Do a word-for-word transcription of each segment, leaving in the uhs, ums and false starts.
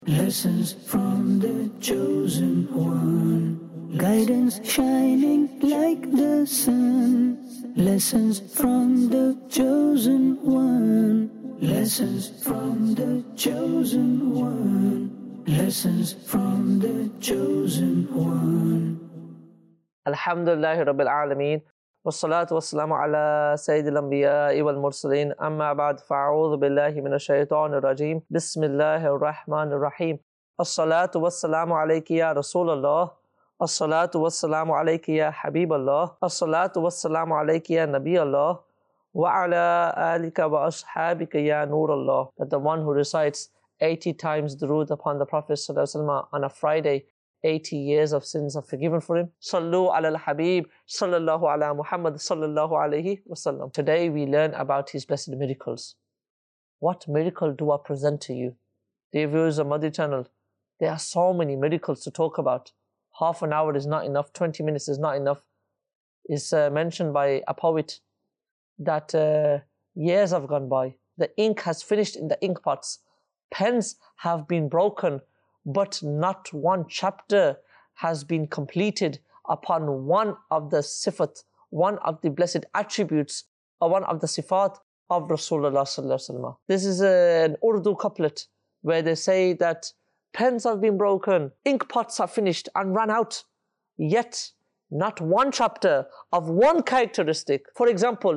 Lessons from the chosen one, guidance shining like the sun. Lessons from the chosen one, lessons from the chosen one, lessons from the chosen one. Alhamdulillahi Rabbil Alameen. Wassalatu wassalamu ala Sayyidil Anbiya'i wal Mursaleen. Amma ba'd, fa'a'udhu billahi minash shaitanir rajeem. Bismillahir Rahmanir Rahim. As-salatu wassalamu alayki ya Rasulallah. As-salatu wassalamu alayki ya Habiballah. As-salatu wassalamu alayki ya Nabiyallah. Wa ala alika wa ashabika ya Nurallah. That the one who recites eighty times durood upon the Prophet ﷺ on a Friday, eighty years of sins are forgiven for him. Sallu ala al-Habib, sallallahu ala Muhammad, sallallahu alayhi wasallam. Today we learn about his blessed miracles. What miracle do I present to you? Dear viewers of Madhi channel, there are so many miracles to talk about. Half an hour is not enough, twenty minutes is not enough. It's uh, mentioned by a poet that uh, years have gone by. The ink has finished in the ink pots. Pens have been broken, but not one chapter has been completed upon one of the sifat, one of the blessed attributes, or one of the sifat of Rasulullah sallallahu alaihi wasallam. This is an Urdu couplet where they say that pens have been broken, ink pots are finished and run out, yet not one chapter of one characteristic. For example,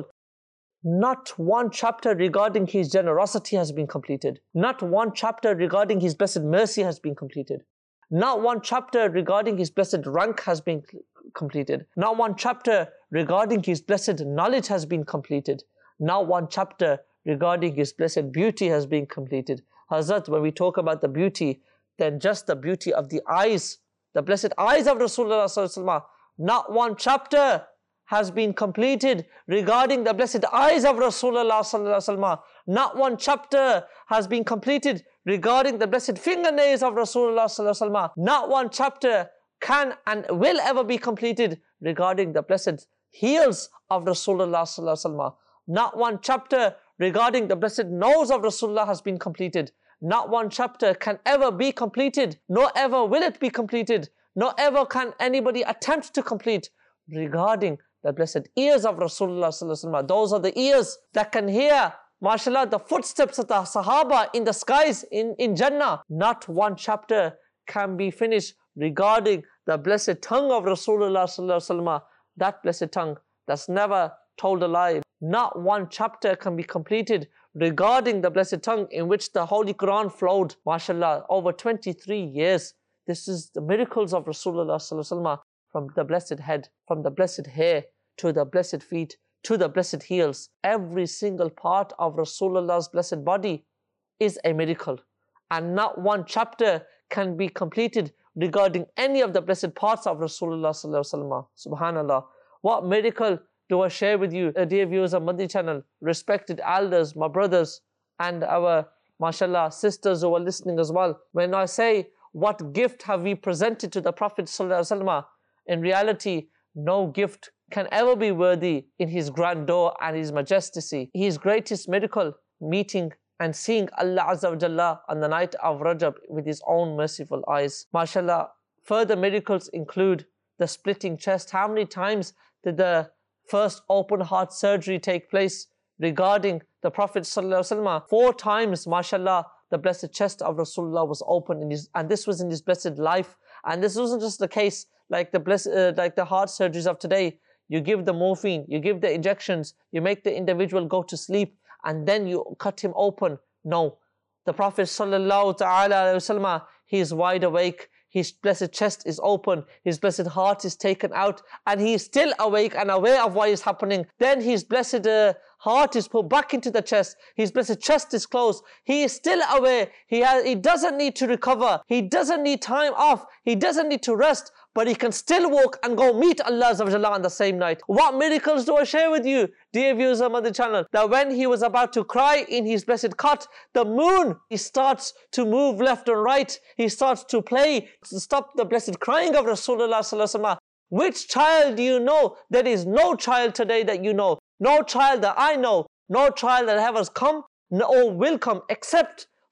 not one chapter regarding his generosity has been completed. Not one chapter regarding his blessed mercy has been completed. Not one chapter regarding his blessed rank has been completed. Not one chapter regarding his blessed knowledge has been completed. Not one chapter regarding his blessed beauty has been completed. Hazrat, when we talk about the beauty, then just the beauty of the eyes, the blessed eyes of Rasulullah sallallahu alaihi wasallam, not one chapter has been completed regarding the blessed eyes of Rasulullah sallallahu alaihi wasallam. Not one chapter has been completed regarding the blessed fingernails of Rasulullah sallallahu alaihi wasallam. Not one chapter can and will ever be completed regarding the blessed heels of Rasulullah sallallahu alaihi wasallam. Not one chapter regarding the blessed nose of Rasulullah has been completed. Not one chapter can ever be completed, nor ever will it be completed, nor ever can anybody attempt to complete regarding the blessed ears of Rasulullah sallallahu alaihi wasallam. Those are the ears that can hear, mashallah, the footsteps of the Sahaba in the skies in, in Jannah. Not one chapter can be finished regarding the blessed tongue of Rasulullah sallallahu alaihi wasallam. That blessed tongue that's never told a lie. Not one chapter can be completed regarding the blessed tongue in which the Holy Quran flowed, mashallah, over twenty-three years. This is the miracles of Rasulullah sallallahu alaihi wasallam. From the blessed head, from the blessed hair, to the blessed feet, to the blessed heels. Every single part of Rasulullah's blessed body is a miracle. And not one chapter can be completed regarding any of the blessed parts of Rasulullah sallallahu alaihi wasallam. Subhanallah. What miracle do I share with you, dear viewers of Madhi channel, respected elders, my brothers, and our, mashallah, sisters who are listening as well. When I say, what gift have we presented to the Prophet sallallahu alaihi wasallam? In reality, no gift can ever be worthy in his grandeur and his majesty. His greatest miracle, meeting and seeing Allah Azza wa Jalla on the night of Rajab with his own merciful eyes. MashaAllah, further miracles include the splitting chest. How many times did the first open heart surgery take place regarding the Prophet sallallahu alaihi wasallam? Four times, MashaAllah, the blessed chest of Rasulullah was opened, in his, and this was in his blessed life. And this wasn't just the case like the blessed, uh, like the heart surgeries of today. You give the morphine, you give the injections, you make the individual go to sleep, and then you cut him open. No, the Prophet sallallahu ta'ala alayhi wasallam, he is wide awake. His blessed chest is open, his blessed heart is taken out, and he is still awake and aware of what is happening. Then his blessed uh, heart is put back into the chest, his blessed chest is closed. He is still aware, he, has, he doesn't need to recover, he doesn't need time off, he doesn't need to rest, but he can still walk and go meet Allah Azza wa Jalla on the same night. What miracles do I share with you, dear viewers of Madhi channel? That when he was about to cry in his blessed cot, the moon, he starts to move left and right. He starts to play to stop the blessed crying of Rasulullah sallallahu alaihi wasallam. Which child do you know? There is no child today that you know. No child that I know. No child that ever has come or will come except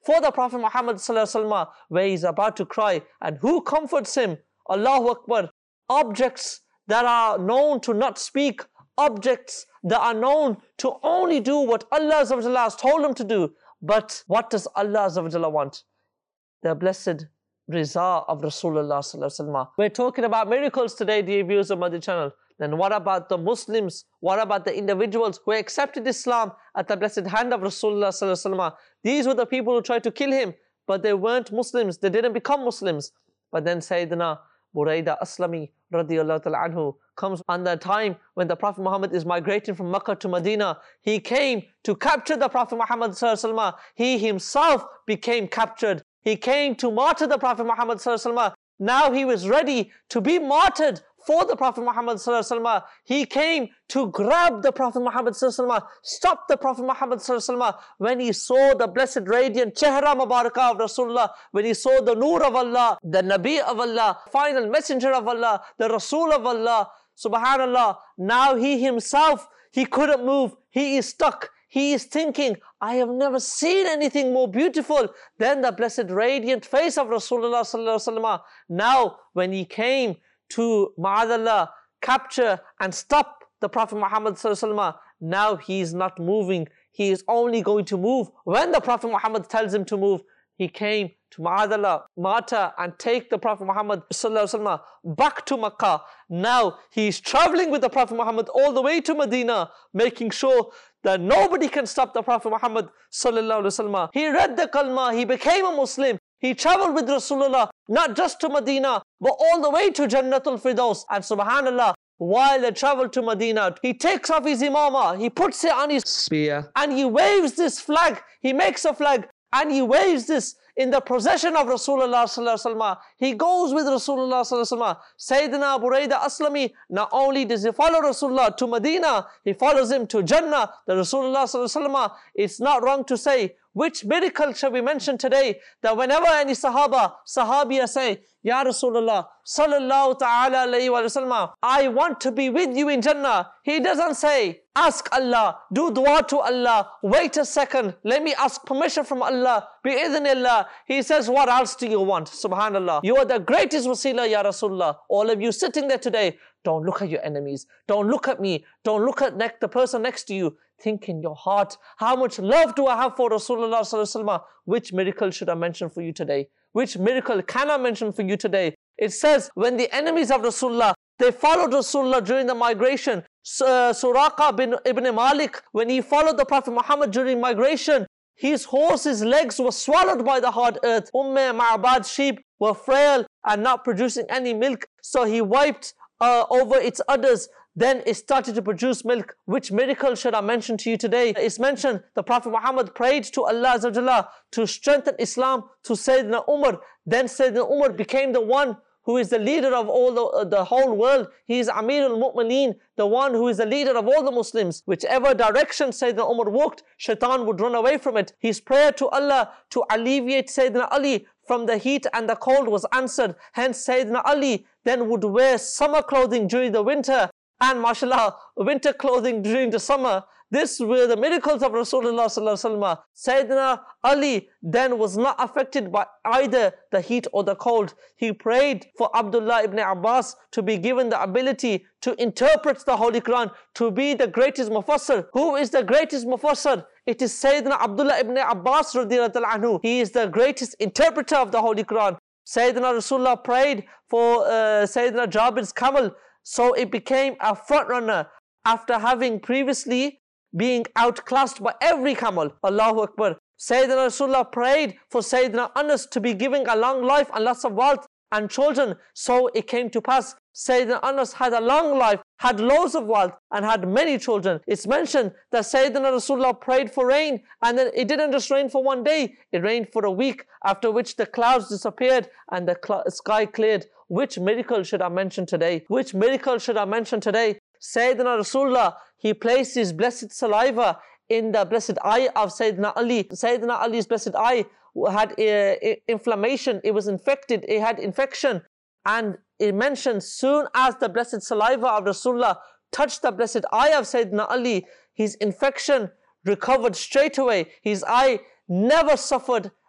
for the Prophet Muhammad sallallahu alaihi wasallam, where he's about to cry. And who comforts him? Allahu Akbar. Objects that are known to not speak, objects that are known to only do what Allah has told them to do. But what does Allah want? The blessed Riza of Rasulullah sallallahu alaihi wasallam. We're talking about miracles today, dear viewers of Madri channel. Then what about the Muslims? What about the individuals who accepted Islam at the blessed hand of Rasulullah sallallahu alaihi wasallam? These were the people who tried to kill him, but they weren't Muslims. They didn't become Muslims. But then Sayyidina Buraida Aslami radiyallahu ta'ala anhu comes on the time when the Prophet Muhammad is migrating from Makkah to Medina. He came to capture the Prophet Muhammad sallallahu alaihi wasallam. He himself became captured. He came to martyr the Prophet Muhammad sallallahu alaihi wasallam. Now he was ready to be martyred for the Prophet Muhammad sallallahu alaihi wasallam. He came to grab the Prophet Muhammad sallallahu alaihi wasallam, stop the Prophet Muhammad sallallahu alaihi wasallam. When he saw the blessed radiant Chehra Mubarakah of Rasulullah, when he saw the Noor of Allah, the Nabi of Allah, final messenger of Allah, the Rasul of Allah, subhanallah, now he himself, he couldn't move, he is stuck. He is thinking, I have never seen anything more beautiful than the blessed radiant face of Rasulullah sallallahu alaihi wasallam. Now, when he came to ma'adallah, capture and stop the Prophet Muhammad sallallahu alaihi wasallam, now he is not moving. He is only going to move when the Prophet Muhammad tells him to move. He came to ma'adallah, martyr and take the Prophet Muhammad sallallahu alaihi wasallam back to Makkah. Now he is traveling with the Prophet Muhammad all the way to Medina, making sure that nobody can stop the Prophet Muhammad sallallahu alaihi wasallam. He read the kalma, he became a Muslim. He traveled with Rasulullah, not just to Medina, but all the way to Jannatul Firdaus. And subhanallah, while they travel to Medina, he takes off his imama, he puts it on his spear, and he waves this flag. He makes a flag, and he waves this in the procession of Rasulullah sallallahu alaihi wasallam. He goes with Rasulullah sallallahu alaihi wasallam. Sayyidina Buraida Aslami, not only does he follow Rasulullah to Medina, he follows him to Jannah, the Rasulullah sallallahu alaihi wasallam. It's not wrong to say, which miracle shall we mention today? That whenever any Sahaba, Sahabiya say, Ya Rasulullah sallallahu ta'ala alayhi wa sallam, I want to be with you in Jannah. He doesn't say, ask Allah, do dua to Allah, wait a second, let me ask permission from Allah, bi'idhnillah. He says, what else do you want? Subhanallah. You are the greatest wasila, Ya Rasulullah. All of you sitting there today, don't look at your enemies. Don't look at me. Don't look at ne- the person next to you. Think in your heart, how much love do I have for Rasulullah sallallahu alaihi wasallam? Which miracle should I mention for you today? Which miracle can I mention for you today? It says, when the enemies of Rasulullah, they followed Rasulullah during the migration. Uh, Suraqa bin Ibn Malik, when he followed the Prophet Muhammad during migration, his horse's legs were swallowed by the hard earth. Umm Ma'bad's sheep were frail and not producing any milk, so he wiped uh, over its udders. Then it started to produce milk. Which miracle should I mention to you today? It's mentioned the Prophet Muhammad prayed to Allah Azza wa Jalla to strengthen Islam to Sayyidina Umar. Then Sayyidina Umar became the one who is the leader of all the, uh, the whole world. He is Amir al-Mu'mineen, the one who is the leader of all the Muslims. Whichever direction Sayyidina Umar walked, shaitan would run away from it. His prayer to Allah to alleviate Sayyidina Ali from the heat and the cold was answered. Hence Sayyidina Ali then would wear summer clothing during the winter, and mashallah, winter clothing during the summer. This were the miracles of Rasulullah sallallahu alaihi wasallam. Sayyidina Ali then was not affected by either the heat or the cold. He prayed for Abdullah ibn Abbas to be given the ability to interpret the Holy Quran, to be the greatest mufassir. Who is the greatest mufassir? It is Sayyidina Abdullah ibn Abbas radiyallahu anhu. He is the greatest interpreter of the Holy Quran. Sayyidina Rasulullah prayed for uh, Sayyidina Jabir's camel, so it became a front runner after having previously being outclassed by every camel. Allahu Akbar. Sayyidina Rasulullah prayed for Sayyidina Anas to be given a long life and lots of wealth and children. So it came to pass. Sayyidina Anas had a long life, had loads of wealth and had many children. It's mentioned that Sayyidina Rasulullah prayed for rain, and then it didn't just rain for one day. It rained for a week, after which the clouds disappeared and the cl- sky cleared. Which miracle should I mention today? Which miracle should I mention today? Sayyidina Rasulullah, he placed his blessed saliva in the blessed eye of Sayyidina Ali. Sayyidina Ali's blessed eye had uh, inflammation, it was infected, it had infection. And it mentions, soon as the blessed saliva of Rasulullah touched the blessed eye of Sayyidina Ali, his infection recovered straight away. His eye never suffered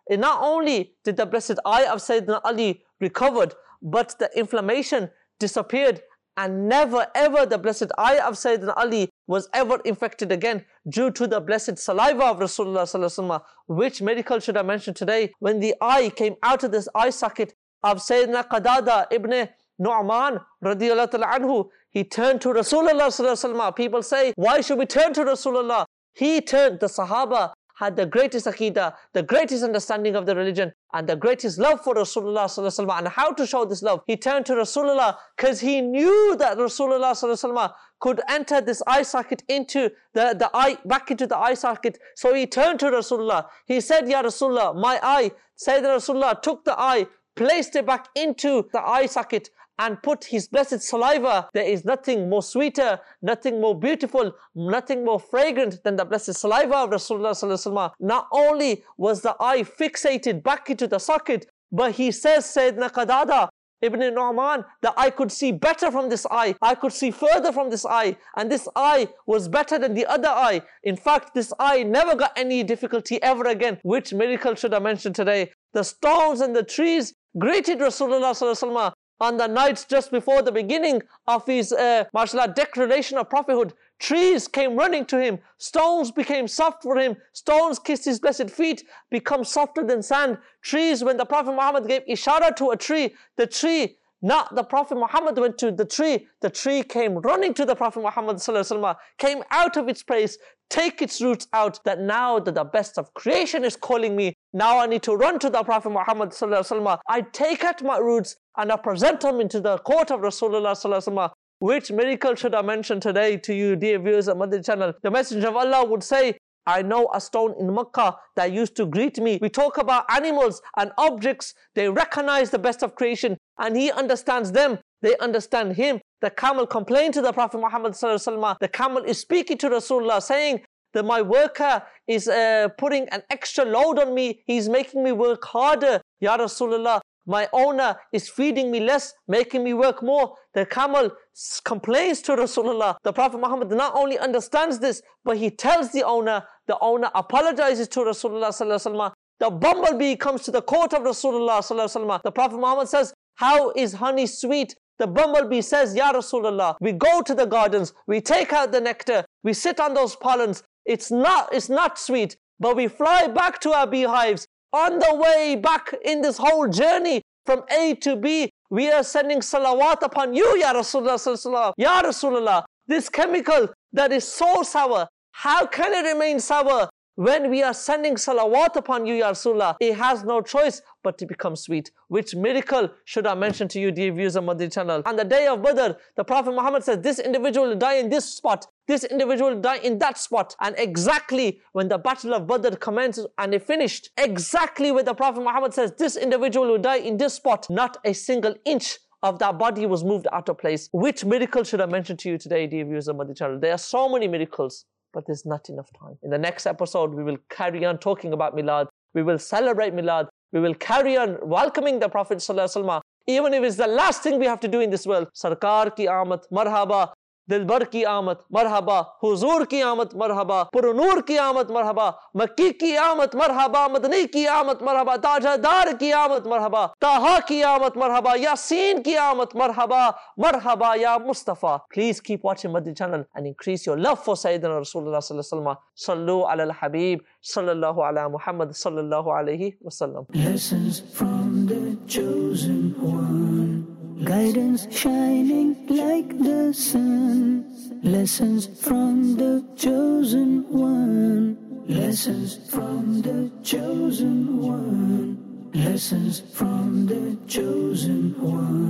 And not only did the blessed eye of Sayyidina Ali recovered, but the inflammation disappeared, and never ever the blessed eye of Sayyidina Ali was ever infected again due to the blessed saliva of Rasulullah sallallahu alaihi wasallam. Which miracle should I mention today? When the eye came out of this eye socket of Sayyidina Qadada ibn Nu'man radiyallahu ta'ala anhu, he turned to Rasulullah sallallahu alaihi wasallam. People say, why should we turn to Rasulullah? He turned. The Sahaba had the greatest aqidah, the greatest understanding of the religion, and the greatest love for Rasulullah sallallahu alaihi wasallam. And how to show this love? He turned to Rasulullah because he knew that Rasulullah sallallahu alaihi wasallam could enter this eye socket into the, the eye, back into the eye socket. So he turned to Rasulullah. He said, Ya Rasulullah, my eye. Sayyidina Rasulullah took the eye, placed it back into the eye socket, and put his blessed saliva. There is nothing more sweeter, nothing more beautiful, nothing more fragrant than the blessed saliva of Rasulullah sallallahu alaihi wasallam. Not only was the eye fixated back into the socket, but he says, Sayyidina Qadada ibn Nu'man, that I could see better from this eye, I could see further from this eye, and this eye was better than the other eye. In fact, this eye never got any difficulty ever again. Which miracle should I mention today? The stones and the trees greeted Rasulullah sallallahu alaihi wasallam on the nights just before the beginning of his, uh, mashallah, declaration of prophethood. Trees came running to him. Stones became soft for him. Stones kissed his blessed feet, become softer than sand. Trees, when the Prophet Muhammad gave ishara to a tree, the tree, not the Prophet Muhammad went to the tree, the tree came running to the Prophet Muhammad sallallahu alaihi wasallam, came out of its place, take its roots out, that now that the best of creation is calling me, now I need to run to the Prophet Muhammad sallallahu alaihi wasallam. I take out my roots and I present them into the court of Rasulullah sallallahu alaihi wasallam. Which miracle should I mention today to you, dear viewers of Madani channel? The Messenger of Allah would say, I know a stone in Makkah that used to greet me. We talk about animals and objects. They recognize the best of creation and he understands them. They understand him. The camel complained to the Prophet Muhammad sallallahu alaihi wasallam. The camel is speaking to Rasulullah saying that my worker is uh, putting an extra load on me. He's making me work harder. Ya Rasulullah, my owner is feeding me less, making me work more. The camel complains to Rasulullah. The Prophet Muhammad not only understands this, but he tells the owner. The owner apologizes to Rasulullah sallallahu alaihi wasallam. The bumblebee comes to the court of Rasulullah sallallahu alaihi wasallam. The Prophet Muhammad says, how is honey sweet? The bumblebee says, Ya Rasulullah, we go to the gardens, we take out the nectar, we sit on those pollens. It's not, it's not sweet, but we fly back to our beehives. On the way back in this whole journey from A to B, we are sending salawat upon you, Ya Rasulullah sallallahu alaihi wasallam. Ya Rasulullah, this chemical that is so sour, how can it remain sour when we are sending salawat upon you, Ya Rasulullah? It has no choice but to become sweet. Which miracle should I mention to you, dear viewers of Madani channel? On the day of Badr, the Prophet Muhammad says, this individual will die in this spot, this individual will die in that spot. And exactly when the battle of Badr commenced and it finished, exactly when the Prophet Muhammad says, this individual will die in this spot, not a single inch of that body was moved out of place. Which miracle should I mention to you today, dear viewers of Madani channel? There are so many miracles, but there's not enough time. In the next episode, we will carry on talking about Milad. We will celebrate Milad. We will carry on welcoming the Prophet sallallahu alaihi wasallam, even if it's the last thing we have to do in this world. Sarkar ki aamat, marhaba. Dilbar ki aamat, marhaba. Huzur ki aamat, marhaba. Purunur ki aamat, marhaba. Makki ki aamat, marhaba. Madani ki aamat, marhaba. Tajadar ki aamat, marhaba. Taha ki aamat, marhaba. Yasin ki aamat, marhaba. Marhaba ya Mustafa. Please keep watching Madani channel and increase your love for Sayyidina Rasulullah sallallahu alaihi wasallam. Sallu ala al-Habib, sallallahu ala Muhammad, sallallahu alaihi wasallam. Lessons from the chosen one. Guidance shining like the sun. Lessons from the chosen one. Lessons from the chosen one. Lessons from the chosen one.